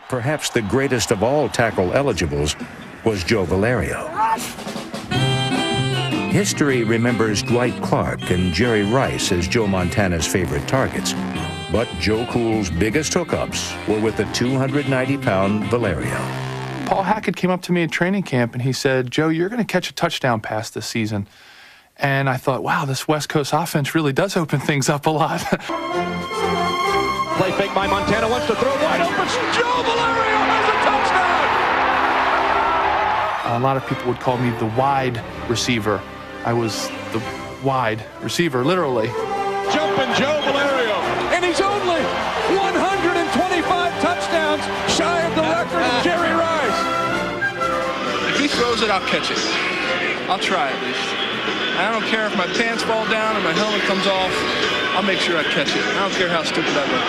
perhaps the greatest of all tackle eligibles was Joe Valerio. History remembers Dwight Clark and Jerry Rice as Joe Montana's favorite targets. But Joe Cool's biggest hookups were with the 290-pound Valerio. Paul Hackett came up to me at training camp and he said, "Joe, you're going to catch a touchdown pass this season." And I thought, wow, this West Coast offense really does open things up a lot. Play fake by Montana, wants to throw wide open. Joe Valerio has a touchdown! A lot of people would call me the wide receiver. I was the wide receiver, literally. Jumping Joe Valerio, and he's only 125 touchdowns shy of the record of Jerry Rice. If he throws it, I'll catch it. I'll try at least. I don't care if my pants fall down or my helmet comes off. I'll make sure I catch it. I don't care how stupid I look.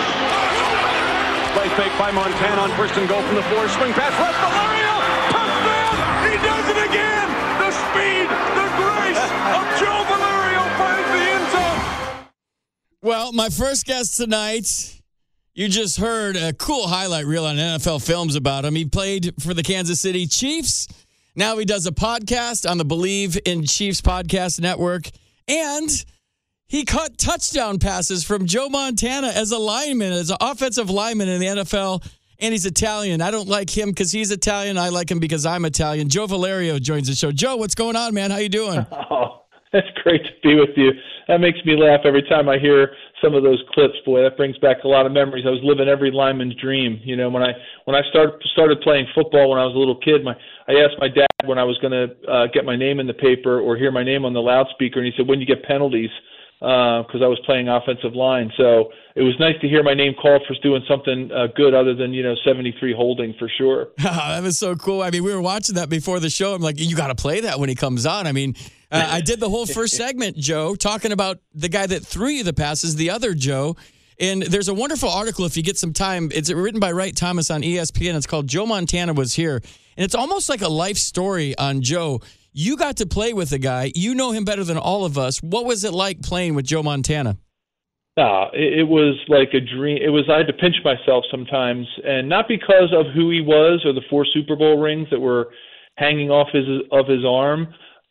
Play fake by Montana on first and goal from the 4. Swing pass left. Valerio! Touchdown! He does it again! The speed, the grace of Joe Valerio finds the end zone. Well, my first guest tonight, you just heard a cool highlight reel on NFL Films about him. He played for the Kansas City Chiefs. Now he does a podcast on the Believe in Chiefs podcast network. And he caught touchdown passes from Joe Montana as a lineman, as an offensive lineman in the NFL. And he's Italian. I don't like him because he's Italian. I like him because I'm Italian. Joe Valerio joins the show. Joe, what's going on, man? How you doing? Oh, that's great to be with you. That makes me laugh every time I hear some of those clips. Boy, that brings back a lot of memories. I was living every lineman's dream. You know, when I started playing football when I was a little kid, I asked my dad when I was going to get my name in the paper or hear my name on the loudspeaker, and he said, "When you get penalties?" Because I was playing offensive line. So it was nice to hear my name called for doing something good other than, 73 holding for sure. That was so cool. I mean, we were watching that before the show. I'm like, you got to play that when he comes on. I mean, I did the whole first segment, Joe, talking about the guy that threw you the passes, the other Joe. And there's a wonderful article, if you get some time. It's written by Wright Thomas on ESPN. It's called Joe Montana Was Here. And it's almost like a life story on Joe. You got to play with the guy. You know him better than all of us. What was it like playing with Joe Montana? It was like a dream. I had to pinch myself sometimes, and not because of who he was or the 4 Super Bowl rings that were hanging off his arm.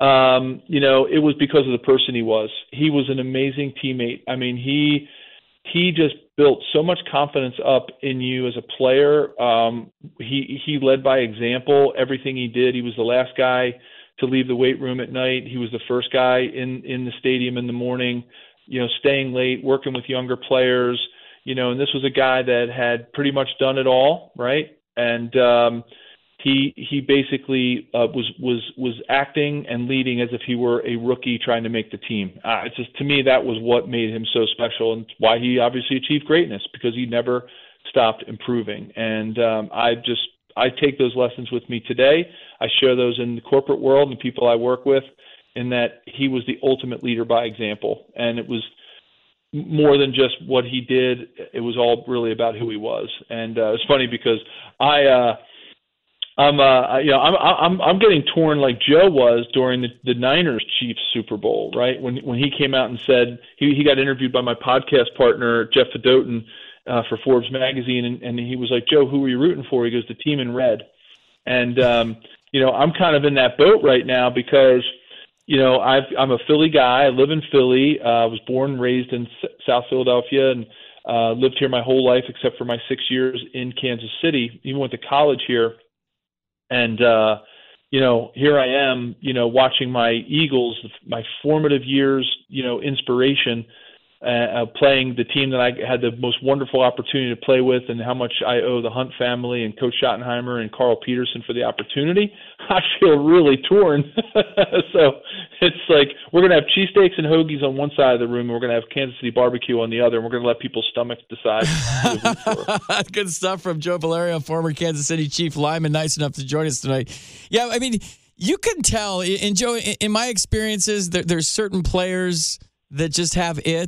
It was because of the person he was. He was an amazing teammate. I mean, he just built so much confidence up in you as a player. He led by example. Everything he did, he was the last guy to leave the weight room at night. He was the first guy in the stadium in the morning, staying late, working with younger players, and this was a guy that had pretty much done it all, right? And he basically was acting and leading as if he were a rookie trying to make the team. It's just, to me, that was what made him so special and why he obviously achieved greatness, because he never stopped improving. And I take those lessons with me today. I share those in the corporate world and people I work with, in that he was the ultimate leader by example. And it was more than just what he did. It was all really about who he was. And it's funny because I'm getting torn like Joe was during the Niners Chiefs Super Bowl, right? When he came out and said he got interviewed by my podcast partner Jeff Fedotin for Forbes magazine, and he was like, "Joe, who were you rooting for?" He goes, "The team in red." And I'm kind of in that boat right now because I'm a Philly guy. I live in Philly. I was born and raised in South Philadelphia, and lived here my whole life except for my 6 years in Kansas City. Even went to college here. And, here I am, watching my Eagles, my formative years, inspiration, playing the team that I had the most wonderful opportunity to play with, and how much I owe the Hunt family and Coach Schottenheimer and Carl Peterson for the opportunity. I feel really torn. So it's like we're going to have cheesesteaks and hoagies on one side of the room, and we're going to have Kansas City barbecue on the other, and we're going to let people's stomachs decide. Good stuff from Joe Valerio, former Kansas City Chief lineman, nice enough to join us tonight. Yeah, I mean, you can tell, and Joe, in my experiences, there's certain players that just have it.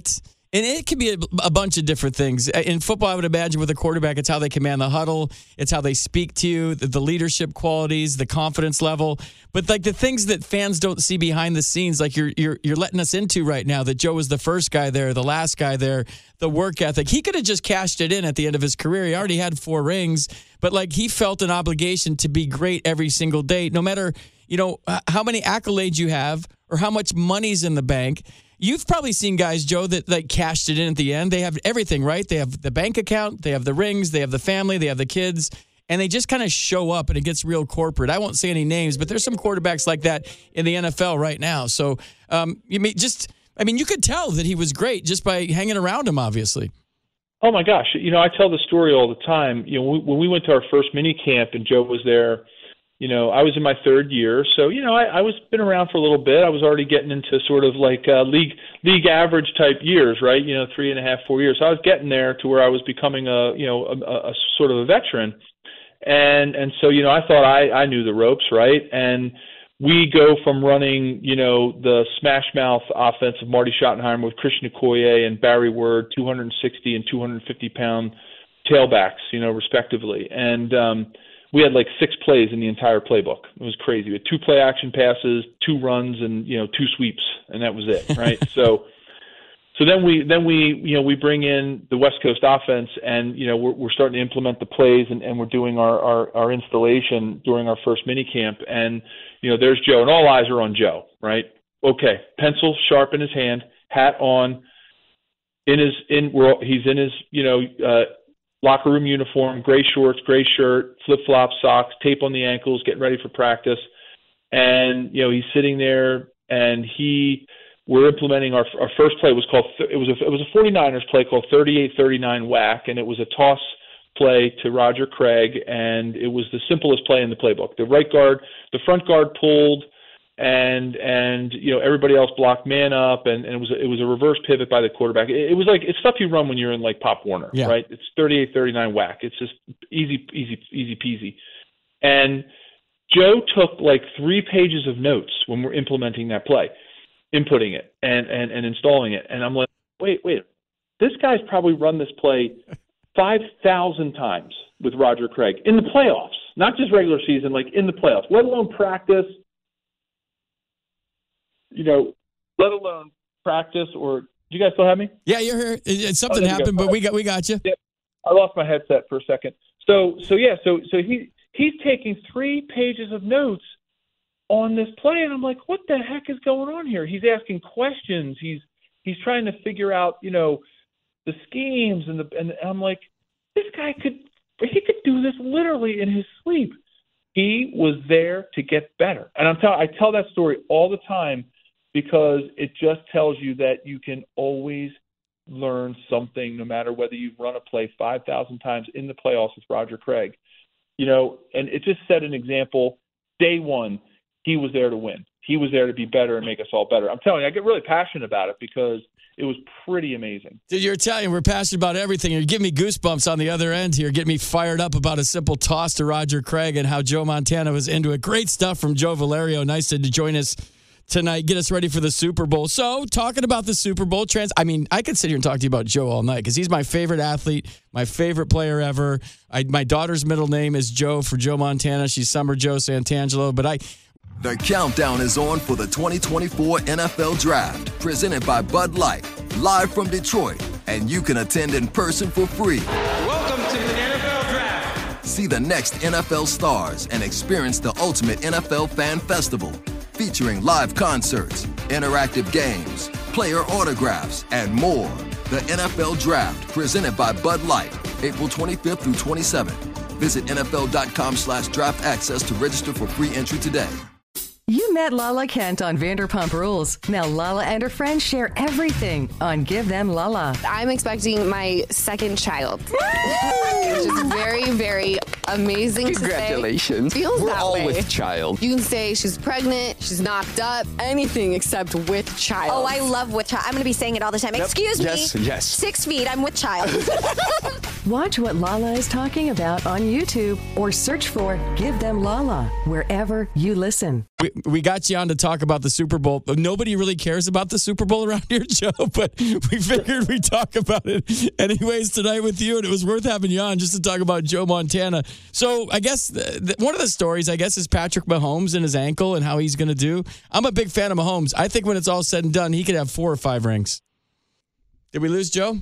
And it could be a bunch of different things. In football, I would imagine with a quarterback, it's how they command the huddle. It's how they speak to you, the leadership qualities, the confidence level. But like the things that fans don't see behind the scenes, like you're letting us into right now, that Joe was the first guy there, the last guy there, the work ethic. He could have just cashed it in at the end of his career. He already had 4 rings, but like he felt an obligation to be great every single day, no matter, how many accolades you have or how much money's in the bank. You've probably seen guys, Joe, that like cashed it in at the end. They have everything, right? They have the bank account, they have the rings, they have the family, they have the kids, and they just kind of show up and it gets real corporate. I won't say any names, but there's some quarterbacks like that in the NFL right now. So you could tell that he was great just by hanging around him, obviously. Oh my gosh. I tell the story all the time. When we went to our first mini camp and Joe was there, I was in my 3rd year, so I was been around for a little bit. I was already getting into sort of like league average type years, right? 3.5, 4 years. So I was getting there to where I was becoming a sort of a veteran, and so I thought I knew the ropes, right? And we go from running the smash mouth offense of Marty Schottenheimer with Christian Okoye and Barry Word, 260 and 250 pound tailbacks, respectively, and we had like 6 plays in the entire playbook. It was crazy. We had 2 play action passes, 2 runs, and 2 sweeps, and that was it, right? so then we bring in the West Coast offense, and we're starting to implement the plays, and we're doing our installation during our first mini camp, and there's Joe, and all eyes are on Joe, right? Okay, pencil sharp in his hand, hat on, he's in his locker room uniform, gray shorts, gray shirt, flip-flop socks, tape on the ankles, getting ready for practice. And, he's sitting there, and we're implementing our first play was called, it was a 49ers play called 38-39 whack, and it was a toss play to Roger Craig, and it was the simplest play in the playbook. The front guard pulled, and everybody else blocked man up, and it was a reverse pivot by the quarterback. It was like, it's stuff you run when you're in like Pop Warner, right? It's 38-39 whack. It's just easy peasy. And Joe took like 3 pages of notes when we're implementing that play, inputting it and installing it. And I'm like, wait, this guy's probably run this play 5,000 times with Roger Craig in the playoffs, not just regular season, like in the playoffs, let alone practice. Let alone practice. Or do you guys still have me? Yeah, you're here. Something happened, but we got you. Yep. I lost my headset for a second. So he's taking 3 pages of notes on this play, and I'm like, what the heck is going on here? He's asking questions. He's trying to figure out the schemes, and I'm like, this guy could do this literally in his sleep. He was there to get better, and I tell that story all the time, because it just tells you that you can always learn something, no matter whether you've run a play 5,000 times in the playoffs with Roger Craig. And it just set an example. Day one, he was there to win. He was there to be better and make us all better. I'm telling you, I get really passionate about it because it was pretty amazing. Dude, you're Italian. We're passionate about everything. You're giving me goosebumps on the other end here. Getting me fired up about a simple toss to Roger Craig and how Joe Montana was into it. Great stuff from Joe Valerio. Nice to join us tonight, get us ready for the Super Bowl. So, talking about the Super Bowl, I could sit here and talk to you about Joe all night because he's my favorite athlete, my favorite player ever. My daughter's middle name is Joe for Joe Montana. She's Summer Joe Santangelo, The countdown is on for the 2024 NFL Draft, presented by Bud Light, live from Detroit, and you can attend in person for free. Welcome to the NFL Draft. See the next NFL stars and experience the ultimate NFL fan festival, featuring live concerts, interactive games, player autographs, and more. The NFL Draft, presented by Bud Light, April 25th through 27th. Visit NFL.com/draft access to register for free entry today. You met Lala Kent on Vanderpump Rules. Now Lala and her friends share everything on Give Them Lala. I'm expecting my second child, which is very, very amazing. Congratulations. To say. Feels We're that all way. with child. You can say she's pregnant, she's knocked up, anything except with child. Oh, I love with child. I'm going to be saying it all the time. Excuse me. Yes. 6 feet, I'm with child. Watch what Lala is talking about on YouTube or search for Give Them Lala wherever you listen. We got you on to talk about the Super Bowl. Nobody really cares about the Super Bowl around here, Joe, but we figured we'd talk about it anyways tonight with you, and it was worth having you on just to talk about Joe Montana. So I guess one of the stories, is Patrick Mahomes and his ankle and how he's going to do. I'm a big fan of Mahomes. I think when it's all said and done, he could have 4 or 5 rings. Did we lose Joe?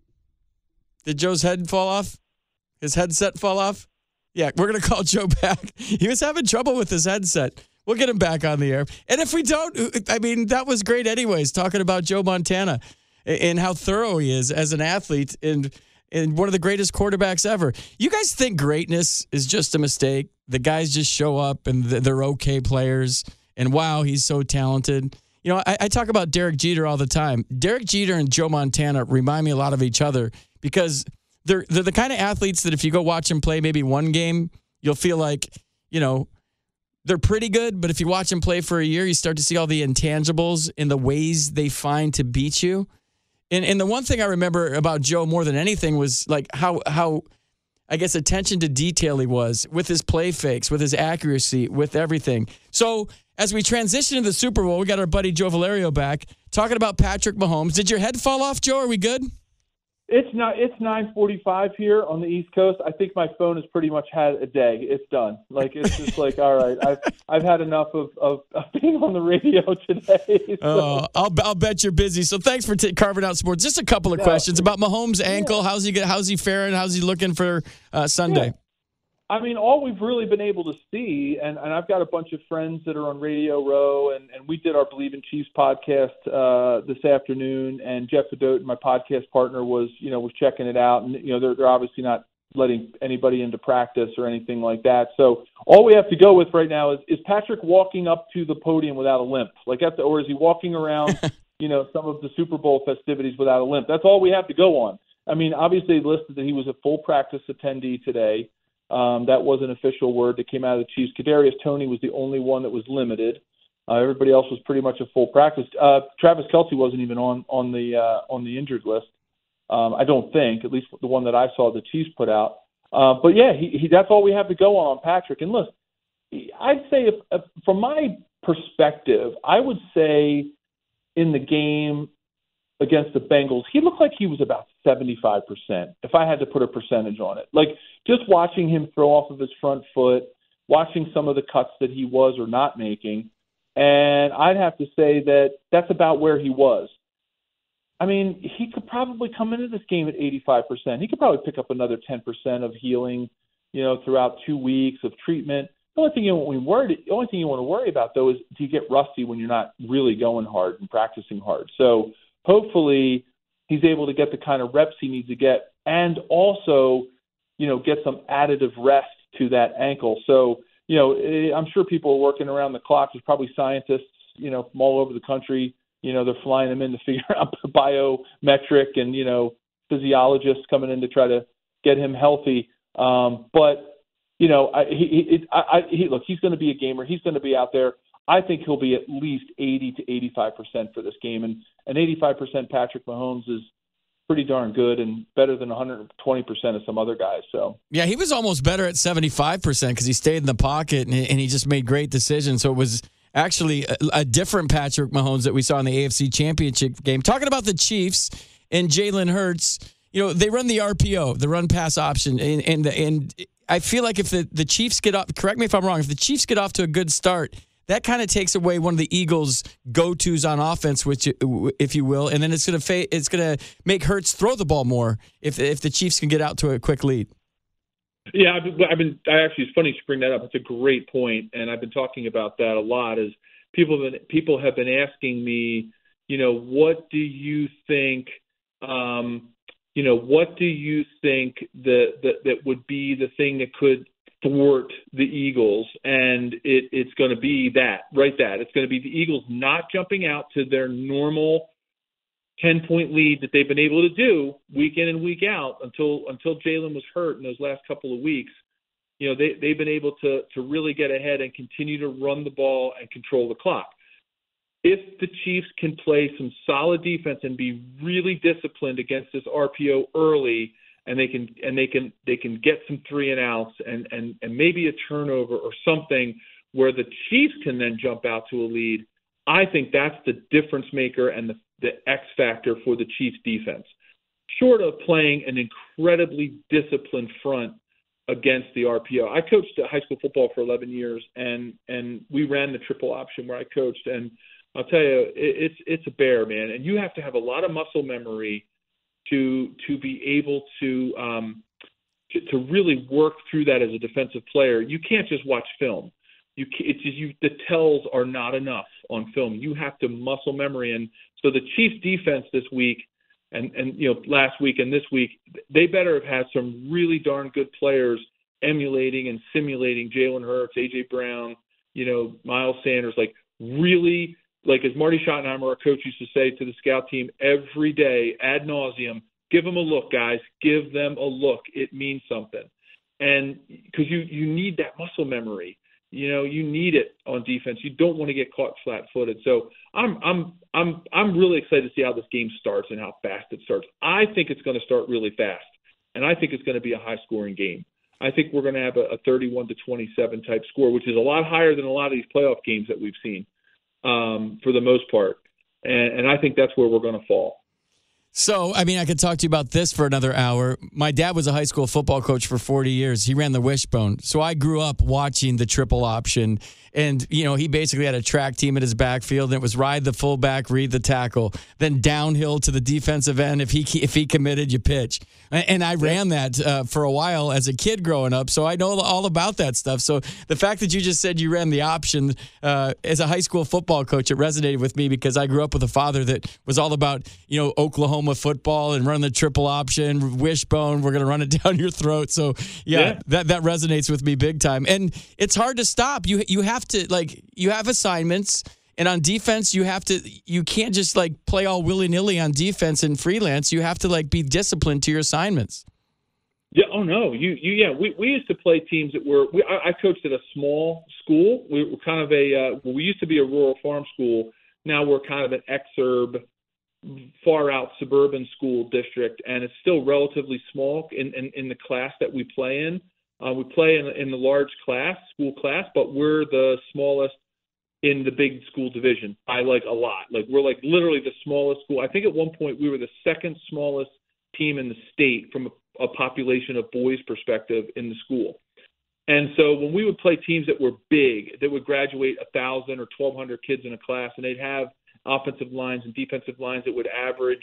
Did Joe's head fall off? His headset fall off? Yeah, we're going to call Joe back. He was having trouble with his headset. We'll get him back on the air. And if we don't, that was great anyways, talking about Joe Montana and how thorough he is as an athlete and one of the greatest quarterbacks ever. You guys think greatness is just a mistake? The guys just show up and they're okay players, and wow, he's so talented. I talk about Derek Jeter all the time. Derek Jeter and Joe Montana remind me a lot of each other because they're the kind of athletes that if you go watch them play maybe one game, you'll feel like, they're pretty good. But if you watch them play for a year, you start to see all the intangibles in the ways they find to beat you. And the one thing I remember about Joe more than anything was like how I guess attention to detail he was with his play fakes, with his accuracy, with everything. So as we transition to the Super Bowl, we got our buddy Joe Valerio back talking about Patrick Mahomes. Did your head fall off, Joe? Are we good? It's 9:45 here on the East Coast. I think my phone has pretty much had a day. It's done. It's just like, all right, I've had enough of being on the radio today. So. I'll bet you're busy. So thanks for carving out sports. Just a couple of questions about Mahomes' ankle. Yeah. How's he faring? How's he looking for Sunday? Yeah. All we've really been able to see, and I've got a bunch of friends that are on Radio Row, and we did our Believe in Chiefs podcast this afternoon, and Jeff Fadote, my podcast partner, was checking it out, and they're obviously not letting anybody into practice or anything like that. So all we have to go with right now is Patrick walking up to the podium without a limp, or is he walking around some of the Super Bowl festivities without a limp? That's all we have to go on. Obviously they listed that he was a full practice attendee today. That was an official word that came out of the Chiefs. Kadarius Toney was the only one that was limited. Everybody else was pretty much a full practice. Travis Kelce wasn't even on the injured list. I don't think, at least the one that I saw the Chiefs put out. But yeah, he that's all we have to go on Patrick. And listen, I'd say if from my perspective, I would say in the game against the Bengals, he looked like he was about 75%, if I had to put a percentage on it. Just watching him throw off of his front foot, watching some of the cuts that he was or not making, and I'd have to say that that's about where he was. He could probably come into this game at 85%. He could probably pick up another 10% of healing, throughout 2 weeks of treatment. The only thing you want to worry about, though, is do you get rusty when you're not really going hard and practicing hard? So hopefully he's able to get the kind of reps he needs to get and also, get some additive rest to that ankle. So, I'm sure people are working around the clock. There's probably scientists, from all over the country. They're flying them in to figure out biometric and, physiologists coming in to try to get him healthy. But he's going to be a gamer. He's going to be out there. I think he'll be at least 80 to 85% for this game. And an 85% Patrick Mahomes is pretty darn good and better than 120% of some other guys. So yeah, he was almost better at 75% because he stayed in the pocket and he just made great decisions. So it was actually a different Patrick Mahomes that we saw in the AFC Championship game. Talking about the Chiefs and Jalen Hurts, they run the RPO, the run pass option, and I feel like if the Chiefs get off, correct me if I'm wrong, if the Chiefs get off to a good start, that kind of takes away one of the Eagles' go-tos on offense, which, if you will, and then it's gonna make Hurts throw the ball more if the Chiefs can get out to a quick lead. Yeah, it's funny you bring that up. It's a great point, and I've been talking about that a lot. Is people have been asking me, what do you think? What do you think that would be the thing that could thwart the Eagles? And it's going to be that. It's going to be the Eagles not jumping out to their normal 10-point lead that they've been able to do week in and week out until Jalen was hurt in those last couple of weeks. They've been able to really get ahead and continue to run the ball and control the clock. If the Chiefs can play some solid defense and be really disciplined against this RPO early and they can get some 3 and outs and maybe a turnover or something where the Chiefs can then jump out to a lead, I think that's the difference maker and the X factor for the Chiefs defense. Short of playing an incredibly disciplined front against the RPO. I coached high school football for 11 years, and we ran the triple option where I coached, and I'll tell you, it's a bear, man. And you have to have a lot of muscle memory to be able to really work through that as a defensive player. You can't just watch film. The tells are not enough on film. You have to muscle memory. And so the Chiefs defense this week and last week and this week, they better have had some really darn good players emulating and simulating Jalen Hurts, A.J. Brown, Miles Sanders, really, as Marty Schottenheimer, our coach, used to say to the scout team every day ad nauseum, give them a look, guys. Give them a look. It means something. And because you need that muscle memory. You need it on defense. You don't want to get caught flat-footed. So I'm really excited to see how this game starts and how fast it starts. I think it's going to start really fast, and I think it's going to be a high-scoring game. I think we're going to have a 31-27 type score, which is a lot higher than a lot of these playoff games that we've seen for the most part. And I think that's where we're going to fall. So, I could talk to you about this for another hour. My dad was a high school football coach for 40 years. He ran the Wishbone. So I grew up watching the triple option. And, he basically had a track team at his backfield, and it was ride the fullback, read the tackle, then downhill to the defensive end. If he committed, you pitch. And I ran that for a while as a kid growing up, so I know all about that stuff. So the fact that you just said you ran the option as a high school football coach, it resonated with me because I grew up with a father that was all about, Oklahoma football and run the triple option, Wishbone, we're going to run it down your throat. So, that resonates with me big time. And it's hard to stop. You have to, you have assignments, and on defense, you can't just play all willy-nilly on defense and freelance. You have to be disciplined to your assignments. Yeah. Oh no. We used to play teams that were. I coached at a small school. We were kind of we used to be a rural farm school. Now we're kind of an exurb, far out suburban school district, and it's still relatively small in the class that we play in. We play in the large school class, but we're the smallest in the big school division by a lot. We're literally the smallest school. I think at one point we were the second smallest team in the state from a population of boys perspective in the school. And so when we would play teams that were big, that would graduate 1,000 or 1,200 kids in a class, and they'd have offensive lines and defensive lines that would average,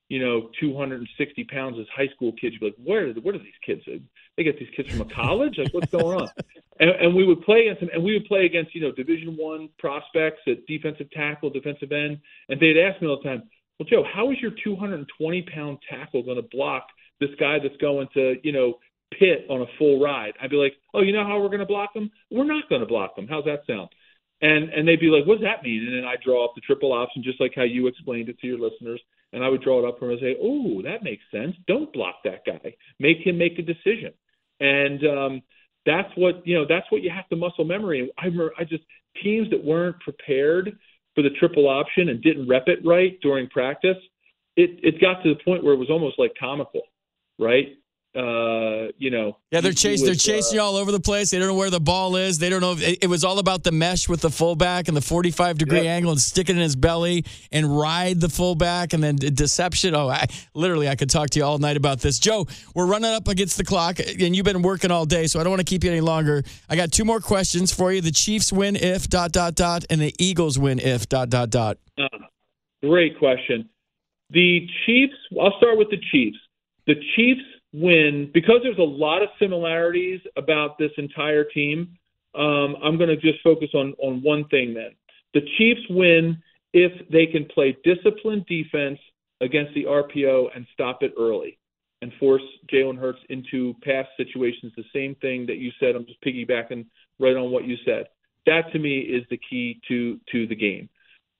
260 pounds as high school kids. You'd be like, what are these kids? They get these kids from a college? What's going on? And we would play against them, and we would play against, Division I prospects at defensive tackle, defensive end. And they'd ask me all the time, well, Joe, how is your 220-pound tackle going to block this guy that's going to, pit on a full ride? I'd be like, oh, you know how we're going to block them? We're not going to block them. How's that sound? And they'd be like, what does that mean? And then I draw up the triple option, just like how you explained it to your listeners. And I would draw it up for them and say, oh, that makes sense. Don't block that guy. Make him make a decision. And that's what you have to muscle memory. I remember teams that weren't prepared for the triple option and didn't rep it right during practice, it got to the point where it was almost like comical, right? They're chasing you all over the place. They don't know where the ball is. They don't know. It was all about the mesh with the fullback and the 45-degree angle and stick it in his belly and ride the fullback and then deception. Oh, I could talk to you all night about this. Joe, we're running up against the clock, and you've been working all day, so I don't want to keep you any longer. I got 2 more questions for you. The Chiefs win if ... and the Eagles win if ... Great question. The Chiefs. I'll start with the Chiefs. The Chiefs win because there's a lot of similarities about this entire team. I'm going to just focus on one thing then. The Chiefs win if they can play disciplined defense against the RPO and stop it early and force Jalen Hurts into pass situations. The same thing that you said. I'm just piggybacking right on what you said. That to me is the key to the game.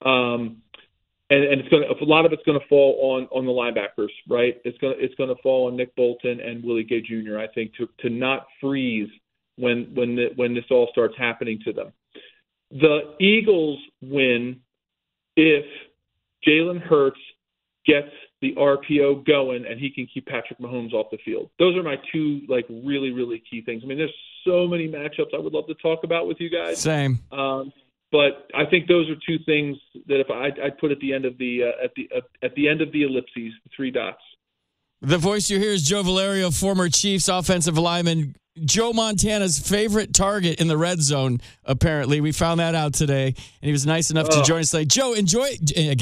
And a lot of it's going to fall on the linebackers, right? It's going to fall on Nick Bolton and Willie Gay Jr. I think to not freeze when this all starts happening to them. The Eagles win if Jalen Hurts gets the RPO going, and he can keep Patrick Mahomes off the field. Those are my two, like, really, really key things. I mean, there's so many matchups I would love to talk about with you guys. Same. But I think those are two things that if I'd put at the end of the at the end of the ellipses, the three dots. The voice you hear is Joe Valerio, former Chiefs offensive lineman. Joe Montana's favorite target in the red zone, apparently. We found that out today, and he was nice enough to join us today. Joe, enjoy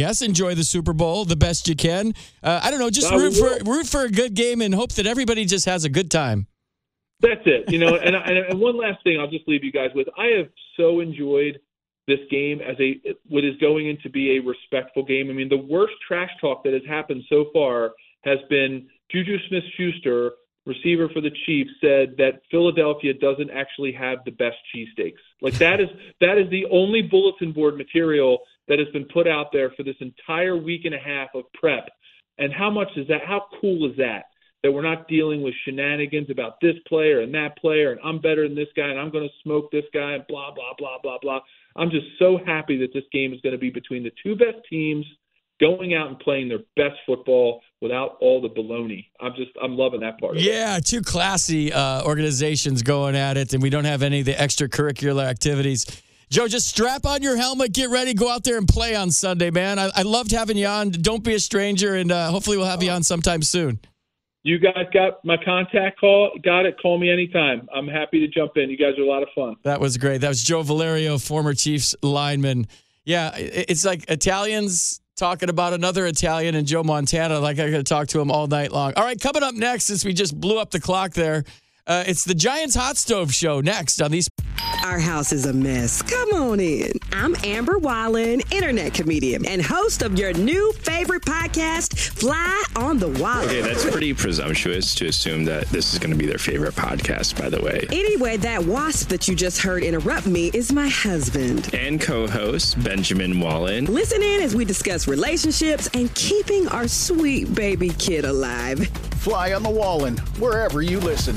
the Super Bowl the best you can. I don't know, just root for a good game and hope that everybody just has a good time. That's it. And one last thing I'll just leave you guys with. I have so enjoyed this game as what is going in to be a respectful game. I mean, the worst trash talk that has happened so far has been Juju Smith-Schuster, receiver for the Chiefs, said that Philadelphia doesn't actually have the best cheesesteaks. Like, that is the only bulletin board material that has been put out there for this entire week and a half of prep. And how much is that? How cool is that? That we're not dealing with shenanigans about this player and that player, and I'm better than this guy, and I'm going to smoke this guy, and blah, blah, blah, blah, blah. I'm just so happy that this game is going to be between the two best teams going out and playing their best football without all the baloney. I'm loving that part of it. Yeah, two classy organizations going at it, and we don't have any of the extracurricular activities. Joe, just strap on your helmet, get ready, go out there and play on Sunday, man. I loved having you on. Don't be a stranger, and hopefully we'll have you on sometime soon. You guys got my contact call. Got it. Call me anytime. I'm happy to jump in. You guys are a lot of fun. That was great. That was Joe Valerio, former Chiefs lineman. Yeah, it's like Italians talking about another Italian and Joe Montana. Like, I got to talk to him all night long. All right, coming up next, since we just blew up the clock there, it's the Giants Hot Stove Show next on these. Our house is a mess. Come on in. I'm Amber Wallen, internet comedian and host of your new favorite podcast, Fly on the Wall. Okay, that's pretty presumptuous to assume that this is going to be their favorite podcast, by the way. Anyway, that wasp that you just heard interrupt me is my husband. And co-host, Benjamin Wallen. Listen in as we discuss relationships and keeping our sweet baby kid alive. Fly on the Wallen, wherever you listen.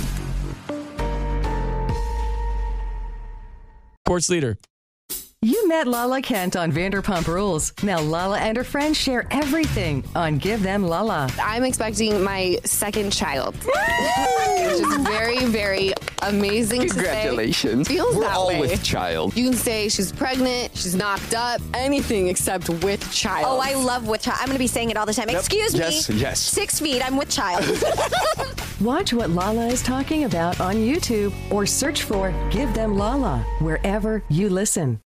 Sports leader. You met Lala Kent on Vanderpump Rules. Now Lala and her friends share everything on Give Them Lala. I'm expecting my second child, which is very, very amazing. Congratulations. To say. Feels We're that all way. with child. You can say she's pregnant, she's knocked up, anything except with child. Oh, I love with child. I'm going to be saying it all the time. Excuse me. Yes. 6 feet. I'm with child. Watch what Lala is talking about on YouTube or search for Give Them Lala wherever you listen.